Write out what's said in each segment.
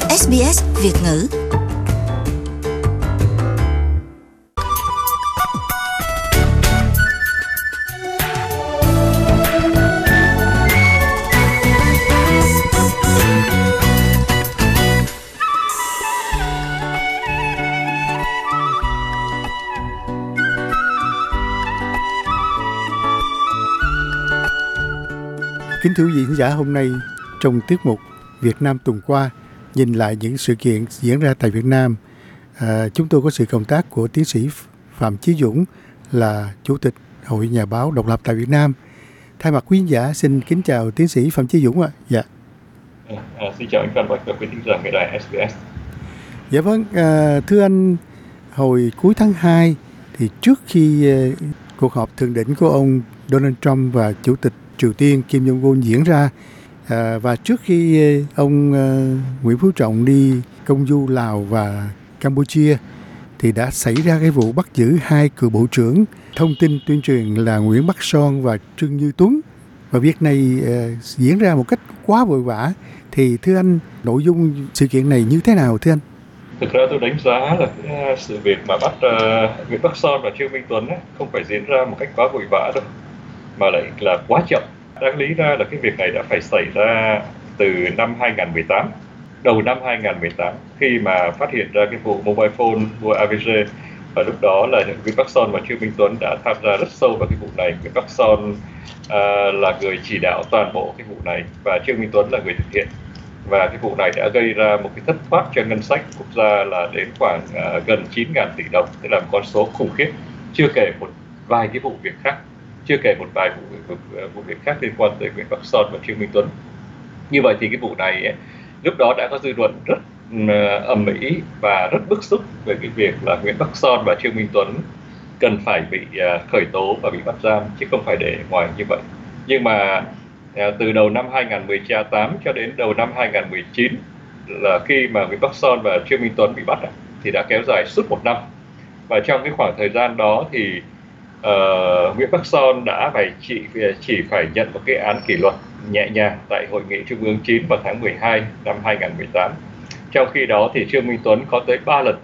SBS Việt ngữ. Kính thưa quý vị khán giả, hôm nay trong tiết mục Việt Nam tuần qua nhìn lại những sự kiện diễn ra tại Việt Nam, chúng tôi có sự cộng tác của tiến sĩ Phạm Chí Dũng là Chủ tịch Hội Nhà báo độc lập tại Việt Nam. Thay mặt quý khán giả xin kính chào tiến sĩ Phạm Chí Dũng ạ. Dạ. Xin chào anh Phan Bạch và quý thính giả nghe đài SBS. Dạ vâng, thưa anh, hồi cuối tháng 2 thì trước khi cuộc họp thượng đỉnh của ông Donald Trump và Chủ tịch Triều Tiên Kim Jong-un diễn ra, và trước khi ông Nguyễn Phú Trọng đi công du Lào và Campuchia thì đã xảy ra cái vụ bắt giữ hai cựu bộ trưởng thông tin tuyên truyền là Nguyễn Bắc Son và Trương Như Tuấn, và việc này diễn ra một cách quá vội vã. Thì thưa anh, nội dung sự kiện này như thế nào thưa anh? Thực ra tôi đánh giá là cái sự việc mà bắt Nguyễn Bắc Son và Trương Minh Tuấn không phải diễn ra một cách quá vội vã đâu, mà lại là quá chậm. Đáng lý ra là cái việc này đã phải xảy ra từ năm 2018, đầu năm 2018, khi mà phát hiện ra cái vụ mobile phone của AVG. Và lúc đó là Nguyễn Bắc Son và Trương Minh Tuấn đã tham gia rất sâu vào cái vụ này. Nguyễn Bắc Son là người chỉ đạo toàn bộ cái vụ này và Trương Minh Tuấn là người thực hiện. Và cái vụ này đã gây ra một cái thất thoát cho ngân sách quốc gia là đến khoảng gần 9.000 tỷ đồng, tức là một con số khủng khiếp. Chưa kể một vài cái vụ việc khác, vụ việc khác liên quan tới Nguyễn Bắc Son và Trương Minh Tuấn. Như vậy thì cái vụ này lúc đó đã có dư luận rất ầm ĩ và rất bức xúc về cái việc là Nguyễn Bắc Son và Trương Minh Tuấn cần phải bị khởi tố và bị bắt giam, chứ không phải để ngoài như vậy. Nhưng mà từ đầu năm 2018 cho đến đầu năm 2019 là khi mà Nguyễn Bắc Son và Trương Minh Tuấn bị bắt thì đã kéo dài suốt 1 năm. Và trong cái khoảng thời gian đó thì Nguyễn Bắc Son đã chỉ phải nhận một cái án kỷ luật nhẹ nhàng tại Hội nghị Trung ương 9 vào tháng 12 năm 2018. Trong khi đó thì Trương Minh Tuấn có tới 3 lần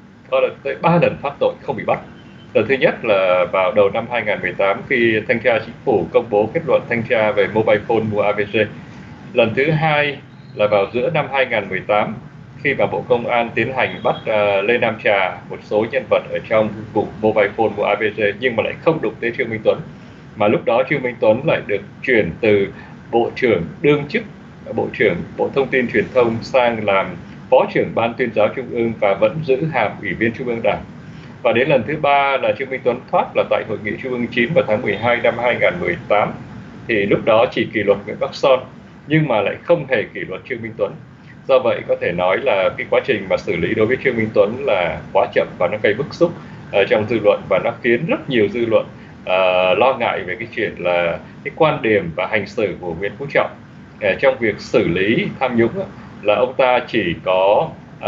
thoát tội không bị bắt. Lần thứ nhất là vào đầu năm 2018 khi Thanh tra Chính phủ công bố kết luận thanh tra về mobile phone mua AVG. Lần thứ hai là vào giữa năm 2018 khi mà Bộ Công an tiến hành bắt Lê Nam Trà, một số nhân vật ở trong vụ mobile phone của AVG, nhưng mà lại không đụng tới Trương Minh Tuấn. Mà lúc đó Trương Minh Tuấn lại được chuyển từ Bộ trưởng đương chức, Bộ trưởng Bộ Thông tin Truyền thông sang làm Phó trưởng Ban Tuyên giáo Trung ương và vẫn giữ hàm Ủy viên Trung ương Đảng. Và đến lần thứ ba là Trương Minh Tuấn thoát là tại Hội nghị Trung ương 9 vào tháng 12 năm 2018. Thì lúc đó chỉ kỷ luật Nguyễn Bắc Son nhưng mà lại không hề kỷ luật Trương Minh Tuấn. Do vậy có thể nói là cái quá trình mà xử lý đối với Trương Minh Tuấn là quá chậm và nó gây bức xúc trong dư luận, và nó khiến rất nhiều dư luận lo ngại về cái chuyện là cái quan điểm và hành xử của Nguyễn Phú Trọng trong việc xử lý tham nhũng là ông ta chỉ có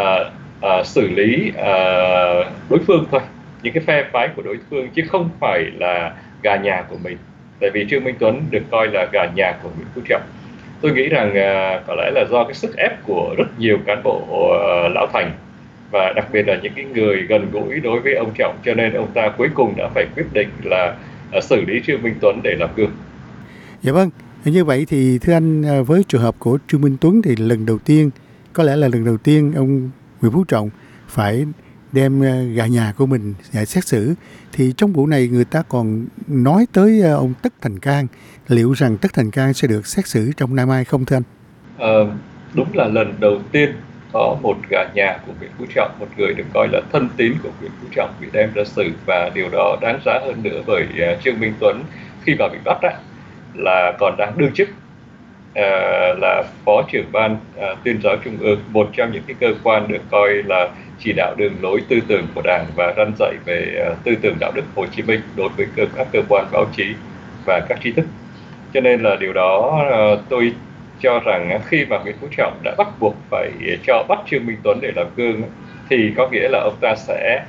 xử lý đối phương thôi, những cái phe phái của đối phương, chứ không phải là gà nhà của mình. Tại vì Trương Minh Tuấn được coi là gà nhà của Nguyễn Phú Trọng. Tôi nghĩ rằng có lẽ là do cái sức ép của rất nhiều cán bộ lão thành và đặc biệt là những cái người gần gũi đối với ông Trọng, cho nên ông ta cuối cùng đã phải quyết định là xử lý Trương Minh Tuấn để làm gương. Dạ vâng, như vậy thì thưa anh, với trường hợp của Trương Minh Tuấn thì có lẽ là lần đầu tiên ông Nguyễn Phú Trọng phải đem gà nhà của mình xét xử. Thì trong vụ này người ta còn nói tới ông Tất Thành Cang, liệu rằng Tất Thành Cang sẽ được xét xử trong năm mai không thưa anh? Đúng là lần đầu tiên có một gà nhà của Nguyễn Phú Trọng, một người được coi là thân tín của Nguyễn Phú Trọng bị đem ra xử, và điều đó đáng giá hơn nữa bởi Trương Minh Tuấn khi mà bị bắt là còn đang đương chức là Phó trưởng Ban Tuyên giáo Trung ương, một trong những cái cơ quan được coi là chỉ đạo đường lối tư tưởng của Đảng và răn dạy về tư tưởng đạo đức Hồ Chí Minh đối với các cơ quan báo chí và các trí thức. Cho nên là điều đó tôi cho rằng khi mà Nguyễn Phú Trọng đã bắt buộc phải bắt Trương Minh Tuấn để làm gương thì có nghĩa là ông ta sẽ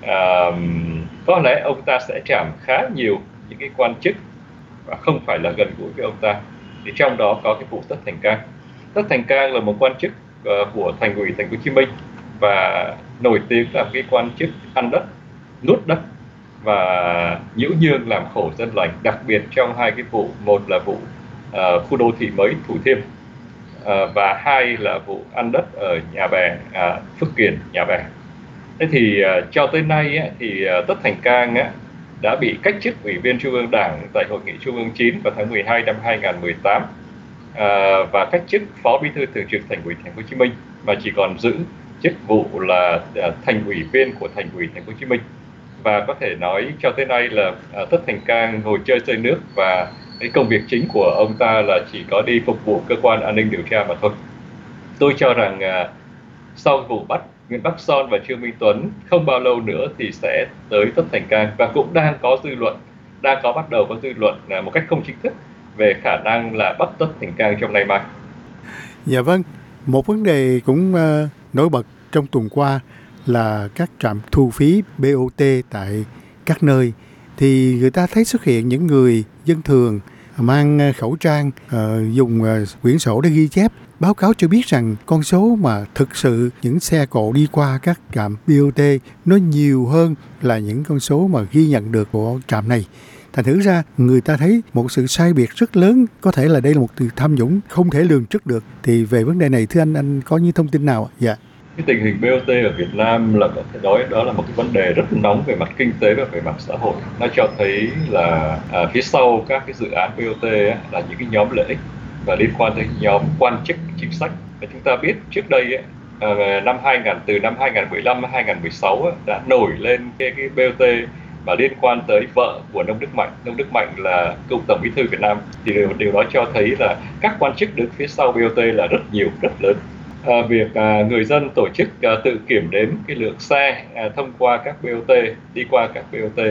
có lẽ ông ta sẽ trảm khá nhiều những cái quan chức và không phải là gần gũi với ông ta. Thì trong đó có cái vụ Tất Thành Cang. Tất Thành Cang là một quan chức của Thành ủy Thành phố Hồ Chí Minh và nổi tiếng là cái quan chức ăn đất, nuốt đất và nhiễu nhương làm khổ dân lành, đặc biệt trong hai cái vụ, một là vụ khu đô thị mới Thủ Thiêm và hai là vụ ăn đất ở Nhà Bè, Phước Kiển, Nhà Bè. Thế thì cho tới nay thì Tất Thành Cang đã bị cách chức Ủy viên Trung ương Đảng tại Hội nghị Trung ương 9 vào tháng 12 năm 2018 và cách chức Phó Bí thư Thường trực Thành ủy Thành phố Hồ Chí Minh và chỉ còn giữ chức vụ là Thành ủy viên của Thành ủy Thành phố Hồ Chí Minh. Và có thể nói cho tới nay là Tất Thành Cang ngồi chơi nước và cái công việc chính của ông ta là chỉ có đi phục vụ cơ quan an ninh điều tra mà thôi. Tôi cho rằng sau vụ bắt Nguyễn Bắc Son và Trương Minh Tuấn không bao lâu nữa thì sẽ tới Tất Thành Cang, và cũng đang có bắt đầu có dư luận một cách không chính thức về khả năng là bắt Tất Thành Cang trong nay mai. Dạ vâng, một vấn đề cũng nổi bật trong tuần qua là các trạm thu phí BOT tại các nơi, thì người ta thấy xuất hiện những người dân thường mang khẩu trang, dùng quyển sổ để ghi chép, báo cáo cho biết rằng con số mà thực sự những xe cộ đi qua các trạm BOT nó nhiều hơn là những con số mà ghi nhận được của trạm này. Thành thử ra người ta thấy một sự sai biệt rất lớn, có thể là đây là một từ tham nhũng không thể lường trước được. Thì về vấn đề này thưa anh có những thông tin nào? Dạ. Cái tình hình BOT ở Việt Nam là có thể nói đó là một cái vấn đề rất nóng về mặt kinh tế và về mặt xã hội. Nó cho thấy là phía sau các cái dự án BOT là những cái nhóm lợi ích và liên quan tới nhóm quan chức chính sách. Và chúng ta biết trước đây từ năm 2015 2016 đã nổi lên cái BOT mà liên quan tới vợ của Nông Đức Mạnh. Nông Đức Mạnh là cựu Tổng Bí thư Việt Nam. Thì điều đó cho thấy là các quan chức đứng phía sau BOT là rất nhiều, rất lớn. Việc người dân tổ chức tự kiểm đếm cái lượng xe thông qua các BOT, đi qua các BOT,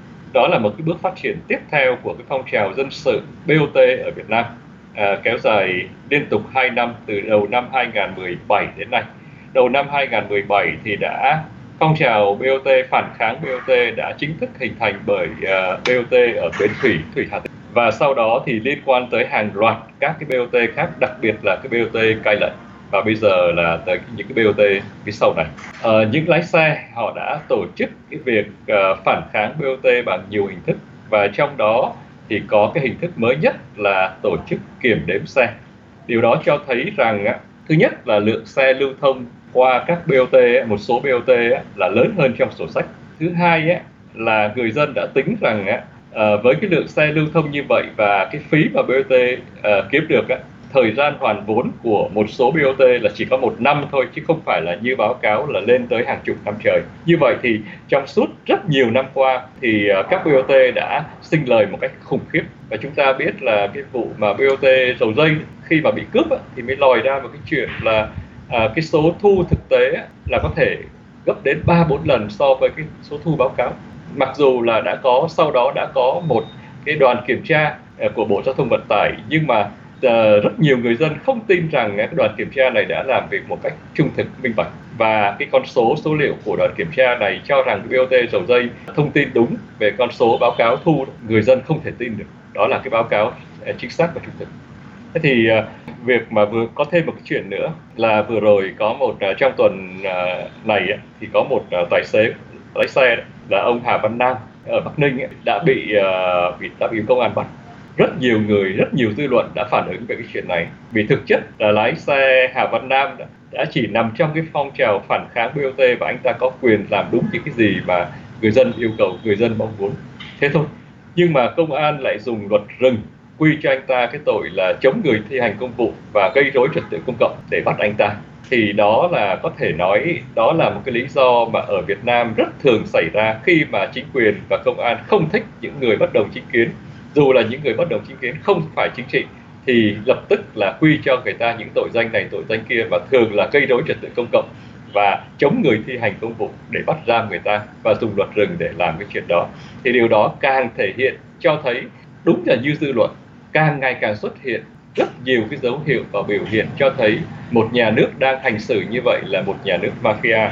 đó là một cái bước phát triển tiếp theo của cái phong trào dân sự BOT ở Việt Nam, kéo dài liên tục 2 năm, từ đầu năm 2017 đến nay. Đầu năm 2017 thì phong trào BOT, phản kháng BOT đã chính thức hình thành bởi BOT ở Bến Thủy, Hà Tĩnh. Và sau đó thì liên quan tới hàng loạt các cái BOT khác, đặc biệt là cái BOT Cai Lậy. Và bây giờ là tới những cái BOT phía sau này. Những lái xe họ đã tổ chức cái việc phản kháng BOT bằng nhiều hình thức. Và trong đó thì có cái hình thức mới nhất là tổ chức kiểm đếm xe. Điều đó cho thấy rằng thứ nhất là lượng xe lưu thông qua các BOT, một số BOT là lớn hơn trong sổ sách. Thứ hai là người dân đã tính rằng với cái lượng xe lưu thông như vậy và cái phí mà BOT kiếm được, thời gian hoàn vốn của một số BOT là chỉ có 1 năm thôi, chứ không phải là như báo cáo là lên tới hàng chục năm trời. Như vậy thì trong suốt rất nhiều năm qua thì các BOT đã sinh lời một cách khủng khiếp. Và chúng ta biết là cái vụ mà BOT Dầu Giây khi mà bị cướp thì mới lòi ra một cái chuyện là cái số thu thực tế là có thể gấp đến 3-4 lần so với cái số thu báo cáo. Mặc dù là sau đó đã có một cái đoàn kiểm tra của Bộ Giao thông Vận tải, nhưng mà rất nhiều người dân không tin rằng cái đoàn kiểm tra này đã làm việc một cách trung thực, minh bạch. Và cái số liệu của đoàn kiểm tra này cho rằng BOT Dầu Giây thông tin đúng về con số báo cáo thu, người dân không thể tin được đó là cái báo cáo chính xác và trung thực. Thế thì việc mà vừa có thêm một cái chuyện nữa là vừa rồi có trong tuần này thì có một tài xế lái xe là ông Hà Văn Nam ở Bắc Ninh đã bị công an bắt. Rất nhiều dư luận đã phản ứng về cái chuyện này, vì thực chất là lái xe Hà Văn Nam đã chỉ nằm trong cái phong trào phản kháng BOT và anh ta có quyền làm đúng những cái gì mà người dân yêu cầu, người dân mong muốn, thế thôi. Nhưng mà công an lại dùng luật rừng quy cho anh ta cái tội là chống người thi hành công vụ và gây rối trật tự công cộng để bắt anh ta. Thì đó là có thể nói đó là một cái lý do mà ở Việt Nam rất thường xảy ra khi mà chính quyền và công an không thích những người bất đồng chính kiến. Dù là những người bất đồng chính kiến không phải chính trị thì lập tức là quy cho người ta những tội danh này, tội danh kia, và thường là gây rối trật tự công cộng và chống người thi hành công vụ để bắt giam người ta và dùng luật rừng để làm cái chuyện đó. Thì điều đó càng thể hiện cho thấy đúng là như dư luận càng ngày càng xuất hiện rất nhiều cái dấu hiệu và biểu hiện cho thấy một nhà nước đang hành xử như vậy là một nhà nước mafia.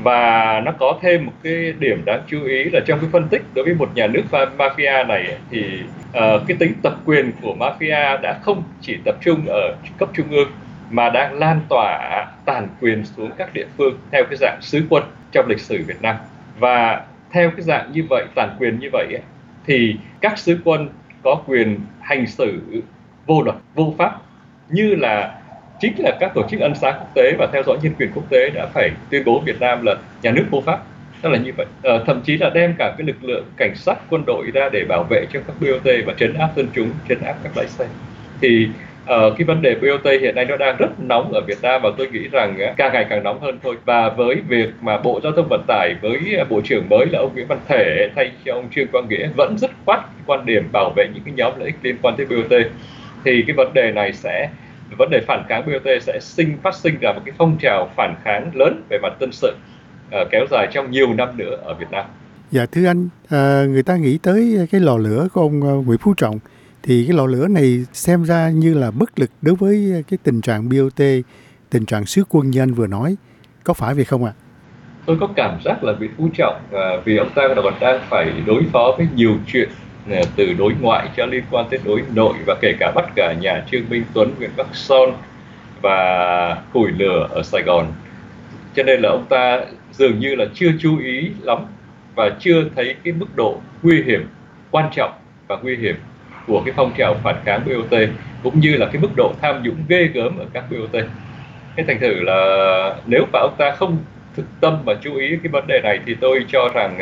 Và nó có thêm một cái điểm đáng chú ý là trong cái phân tích đối với một nhà nước mafia này thì cái tính tập quyền của mafia đã không chỉ tập trung ở cấp trung ương mà đang lan tỏa tàn quyền xuống các địa phương theo cái dạng sứ quân trong lịch sử Việt Nam. Và theo cái dạng như vậy, tàn quyền như vậy ấy, thì các sứ quân có quyền hành xử vô luật, vô pháp, như là chính là các tổ chức ân xá quốc tế và theo dõi nhân quyền quốc tế đã phải tuyên bố Việt Nam là nhà nước vô pháp. Đó là như vậy. Thậm chí là đem cả cái lực lượng cảnh sát, quân đội ra để bảo vệ cho các BOT và trấn áp dân chúng, trấn áp các lái xe. Thì cái vấn đề BOT hiện nay nó đang rất nóng ở Việt Nam, và tôi nghĩ rằng càng ngày càng nóng hơn thôi. Và với việc mà Bộ Giao thông Vận tải với Bộ trưởng mới là ông Nguyễn Văn Thể thay cho ông Trương Quang Nghĩa vẫn dứt khoát quan điểm bảo vệ những cái nhóm lợi ích liên quan tới BOT, thì cái vấn đề phản kháng BOT sẽ phát sinh ra một cái phong trào phản kháng lớn về mặt dân sự kéo dài trong nhiều năm nữa ở Việt Nam. Dạ thưa anh, người ta nghĩ tới cái lò lửa của ông Nguyễn Phú Trọng, thì cái lò lửa này xem ra như là bất lực đối với cái tình trạng BOT, tình trạng sứ quân như anh vừa nói, có phải vậy không ạ? Tôi có cảm giác là Nguyễn Phú Trọng vì ông ta còn đang phải đối phó với nhiều chuyện, từ đối ngoại cho liên quan tới đối nội, và kể cả bắt cả nhà Trương Minh Tuấn, Nguyễn Bắc Son và củi lửa ở Sài Gòn. Cho nên là ông ta dường như là chưa chú ý lắm và chưa thấy cái mức độ nguy hiểm, quan trọng và nguy hiểm của cái phong trào phản kháng BOT, cũng như là cái mức độ tham nhũng ghê gớm ở các BOT. Thế thành thử là nếu mà ông ta không thực tâm mà chú ý cái vấn đề này, thì tôi cho rằng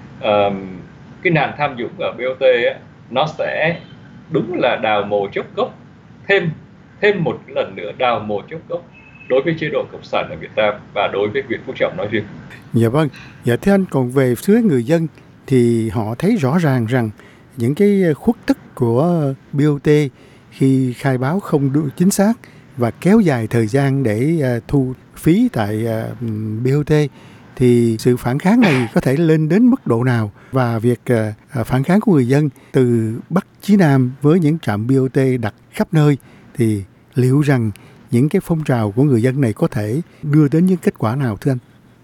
cái nạn tham nhũng ở BOT nó sẽ đúng là đào mồ chốc gốc, thêm một lần nữa đào mồ chốc gốc đối với chế độ cộng sản ở Việt Nam và đối với Nguyễn Phú Trọng nói riêng. Dạ vâng. Dạ thưa anh, còn về phía người dân thì họ thấy rõ ràng rằng những cái khuất tất của BOT khi khai báo không chính xác và kéo dài thời gian để thu phí tại BOT, thì sự phản kháng này có thể lên đến mức độ nào, và việc phản kháng của người dân từ Bắc chí Nam với những trạm BOT đặt khắp nơi, thì liệu rằng những cái phong trào của người dân này có thể đưa đến những kết quả nào thưa anh?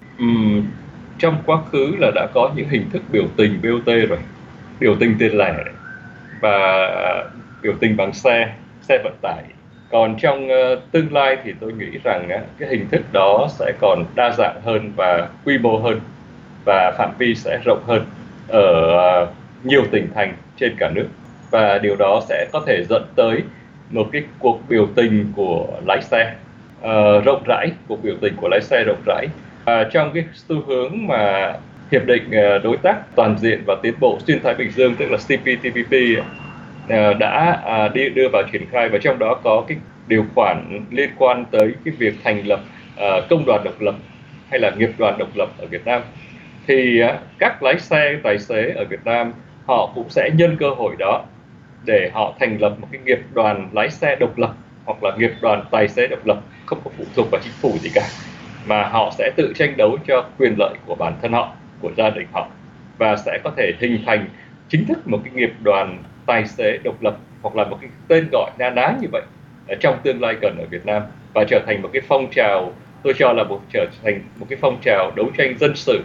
Trong quá khứ là đã có những hình thức biểu tình BOT rồi, biểu tình tiền lẻ và biểu tình bằng xe vận tải. Còn trong tương lai thì tôi nghĩ rằng cái hình thức đó sẽ còn đa dạng hơn và quy mô hơn, và phạm vi sẽ rộng hơn ở nhiều tỉnh thành trên cả nước, và điều đó sẽ có thể dẫn tới một cái cuộc biểu tình của lái xe rộng rãi, trong cái xu hướng mà hiệp định đối tác toàn diện và tiến bộ xuyên Thái Bình Dương, tức là CPTPP đã đưa vào triển khai, và trong đó có cái điều khoản liên quan tới cái việc thành lập công đoàn độc lập hay là nghiệp đoàn độc lập ở Việt Nam. Thì các lái xe, tài xế ở Việt Nam họ cũng sẽ nhân cơ hội đó để họ thành lập một cái nghiệp đoàn lái xe độc lập hoặc là nghiệp đoàn tài xế độc lập, không có phụ thuộc vào chính phủ gì cả, mà họ sẽ tự tranh đấu cho quyền lợi của bản thân họ, của gia đình họ, và sẽ có thể hình thành chính thức một cái nghiệp đoàn tài xế độc lập, hoặc là một cái tên gọi na ná như vậy trong tương lai gần ở Việt Nam, và trở thành một cái phong trào, tôi cho là trở thành một cái phong trào đấu tranh dân sự,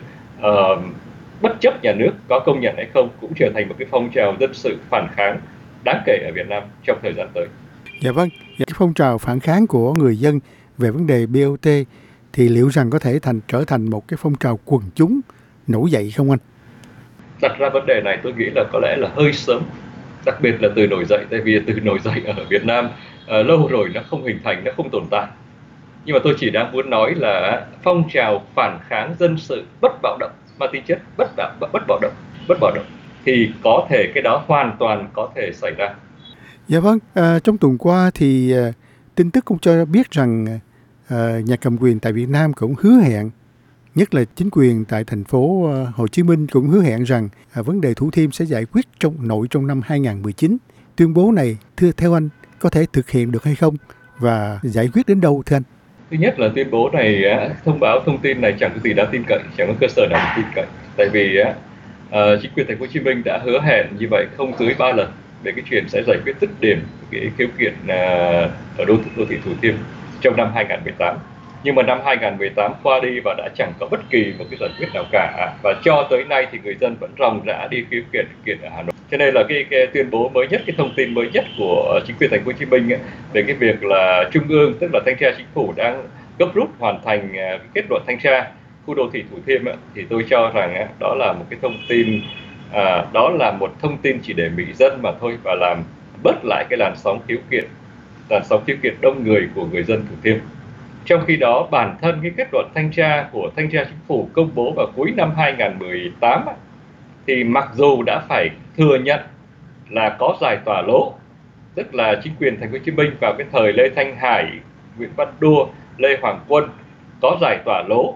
bất chấp nhà nước có công nhận hay không, cũng trở thành một cái phong trào dân sự phản kháng đáng kể ở Việt Nam trong thời gian tới. Dạ vâng, cái phong trào phản kháng của người dân về vấn đề BOT thì liệu rằng có thể trở thành một cái phong trào quần chúng nổi dậy không anh? Đặt ra vấn đề này tôi nghĩ là có lẽ là hơi sớm, đặc biệt là từ nổi dậy, tại vì từ nổi dậy ở Việt Nam lâu rồi nó không hình thành, nó không tồn tại. Nhưng mà tôi chỉ đang muốn nói là phong trào phản kháng dân sự bất bạo động, mang tính chất bất bạo động, thì có thể cái đó hoàn toàn có thể xảy ra. Dạ vâng, trong tuần qua thì tin tức cũng cho biết rằng nhà cầm quyền tại Việt Nam cũng hứa hẹn, nhất là chính quyền tại thành phố Hồ Chí Minh cũng hứa hẹn rằng vấn đề Thủ Thiêm sẽ giải quyết trong năm 2019. Tuyên bố này theo anh có thể thực hiện được hay không, và giải quyết đến đâu thưa anh? Thứ nhất là tuyên bố này, thông báo thông tin này chẳng có gì đáng tin cậy, chẳng có cơ sở nào đáng tin cậy, tại vì chính quyền thành phố Hồ Chí Minh đã hứa hẹn như vậy không dưới 3 lần về cái chuyện sẽ giải quyết dứt điểm cái khiếu kiện ở đô thị Thủ Thiêm trong năm 2018. Nhưng mà năm 2018 qua đi và đã chẳng có bất kỳ một cái giải quyết nào cả, và cho tới nay thì người dân vẫn ròng rã đi khiếu kiện ở Hà Nội. Cho nên là cái tuyên bố mới nhất, cái thông tin mới nhất của chính quyền thành phố Hồ Chí Minh về cái việc là Trung ương, tức là thanh tra chính phủ đang gấp rút hoàn thành kết luận thanh tra khu đô thị Thủ Thiêm thì tôi cho rằng đó là một cái thông tin, đó là một thông tin chỉ để mị dân mà thôi, và làm bớt lại cái làn sóng khiếu kiện đông người của người dân Thủ Thiêm. Trong khi đó, bản thân cái kết luận thanh tra của thanh tra chính phủ công bố vào cuối năm 2018 thì mặc dù đã phải thừa nhận là có giải tỏa lỗ, tức là chính quyền thành phố Hồ Chí Minh vào cái thời Lê Thanh Hải, Nguyễn Văn Đua, Lê Hoàng Quân có giải tỏa lỗ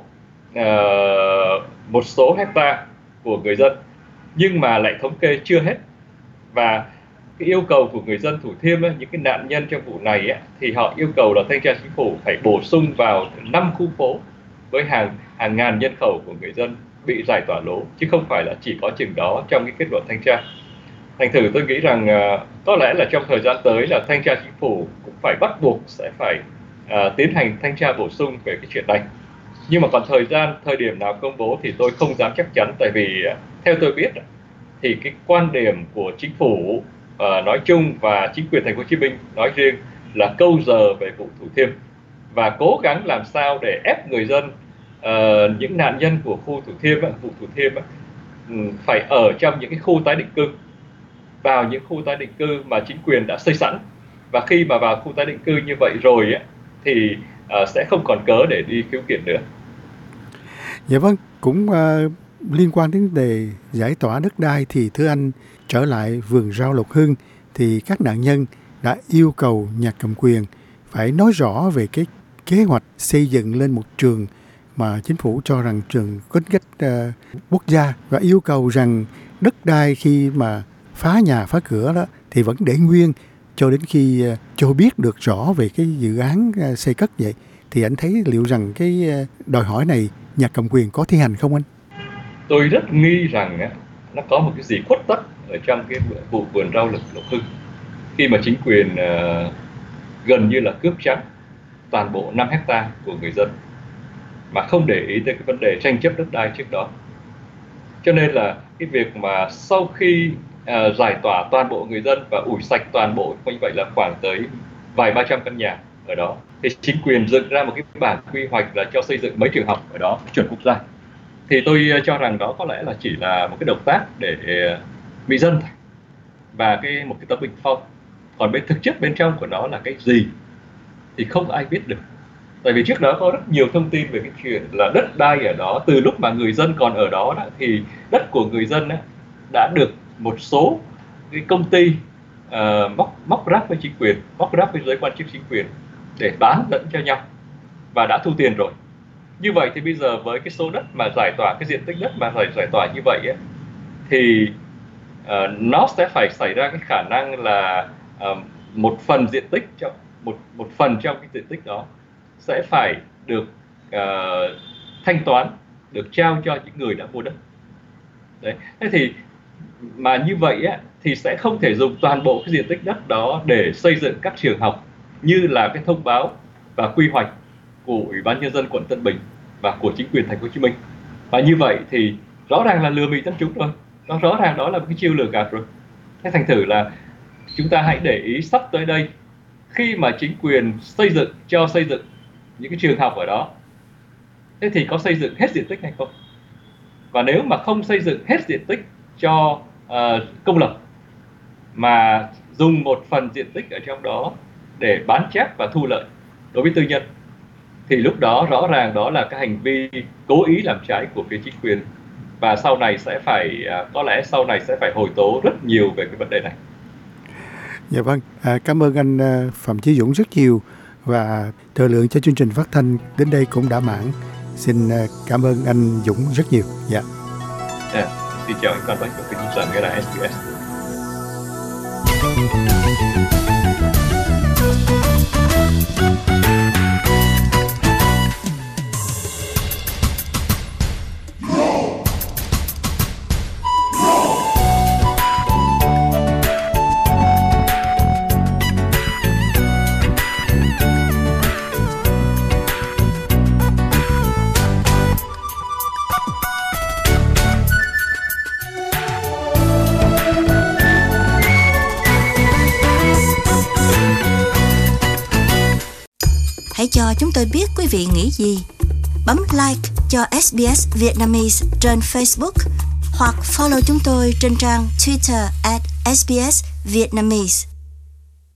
một số hecta của người dân, nhưng mà lại thống kê chưa hết. Và cái yêu cầu của người dân Thủ Thiêm, những cái nạn nhân trong vụ này thì họ yêu cầu là thanh tra chính phủ phải bổ sung vào 5 khu phố với hàng ngàn nhân khẩu của người dân bị giải tỏa lỗ, chứ không phải là chỉ có chừng đó trong cái kết luận thanh tra. Thành thử tôi nghĩ rằng có lẽ là trong thời gian tới là thanh tra chính phủ cũng phải bắt buộc sẽ phải tiến hành thanh tra bổ sung về cái chuyện này. Nhưng mà còn thời điểm nào công bố thì tôi không dám chắc chắn, tại vì theo tôi biết thì cái quan điểm của chính phủ nói chung và chính quyền thành phố Hồ Chí Minh nói riêng là câu giờ về vụ Thủ Thiêm, và cố gắng làm sao để ép người dân, những nạn nhân của khu Thủ Thiêm, vụ Thủ Thiêm phải ở trong những cái khu tái định cư, vào những khu tái định cư mà chính quyền đã xây sẵn. Và khi mà vào khu tái định cư như vậy rồi thì sẽ không còn cớ để đi khiếu kiện nữa. Dạ vâng, cũng liên quan đến vấn đề giải tỏa đất đai thì thưa anh, trở lại vườn rau Lộc Hưng thì các nạn nhân đã yêu cầu nhà cầm quyền phải nói rõ về cái kế hoạch xây dựng lên một trường mà chính phủ cho rằng trường có tính cách quốc gia, và yêu cầu rằng đất đai khi mà phá nhà phá cửa đó thì vẫn để nguyên cho đến khi cho biết được rõ về cái dự án xây cất vậy. Thì anh thấy liệu rằng cái đòi hỏi này nhà cầm quyền có thi hành không anh? Tôi rất nghi rằng nó có một cái gì khuất tất ở trong cái vụ vườn rau Lộc Hưng, khi mà chính quyền gần như là cướp trắng toàn bộ 5 hecta của người dân mà không để ý tới cái vấn đề tranh chấp đất đai trước đó. Cho nên là cái việc mà sau khi giải tỏa toàn bộ người dân và ủi sạch toàn bộ như vậy là khoảng tới vài 300 căn nhà ở đó, thì chính quyền dựng ra một cái bản quy hoạch là cho xây dựng mấy trường học ở đó chuẩn quốc gia. Thì tôi cho rằng đó có lẽ là chỉ là một cái động tác để mị dân và một cái tấm bình phong. Còn thực chất bên trong của nó là cái gì thì không ai biết được. Tại vì trước đó có rất nhiều thông tin về cái chuyện là đất đai ở đó, từ lúc mà người dân còn ở đó thì đất của người dân đã được một số cái công ty móc ráp với chính quyền, móc ráp với giới quan chức chính quyền để bán lẫn cho nhau và đã thu tiền rồi. Như vậy thì bây giờ với cái số đất mà giải tỏa, cái diện tích đất mà giải tỏa như vậy thì nó sẽ phải xảy ra cái khả năng là một phần diện tích một phần trong cái diện tích đó sẽ phải được thanh toán, được trao cho những người đã mua đất. Đấy. Thế thì mà như vậy thì sẽ không thể dùng toàn bộ cái diện tích đất đó để xây dựng các trường học như là cái thông báo và quy hoạch của Ủy ban Nhân dân quận Tân Bình và của chính quyền thành phố Hồ Chí Minh. Và như vậy thì rõ ràng là lừa bịp dân chúng rồi, nó rõ ràng đó là một cái chiêu lừa gạt rồi. Thế thành thử là chúng ta hãy để ý sắp tới đây, khi mà chính quyền xây dựng những cái trường học ở đó, thế thì có xây dựng hết diện tích hay không? Và nếu mà không xây dựng hết diện tích cho công lập mà dùng một phần diện tích ở trong đó để bán chác và thu lợi đối với tư nhân, thì lúc đó rõ ràng đó là cái hành vi cố ý làm trái của phía chính quyền, và sau này sẽ phải có lẽ sau này sẽ phải hồi tố rất nhiều về cái vấn đề này. Dạ vâng, cảm ơn anh Phạm Chí Dũng rất nhiều, và thời lượng cho chương trình phát thanh đến đây cũng đã mãn. Xin cảm ơn anh Dũng rất nhiều. Dạ. Xin chào anh Phan Bách và quý khán giả nghe đài SBS. cho chúng tôi biết quý vị nghĩ gì. Bấm like cho SBS Vietnamese trên Facebook hoặc follow chúng tôi trên trang Twitter @SBS Vietnamese.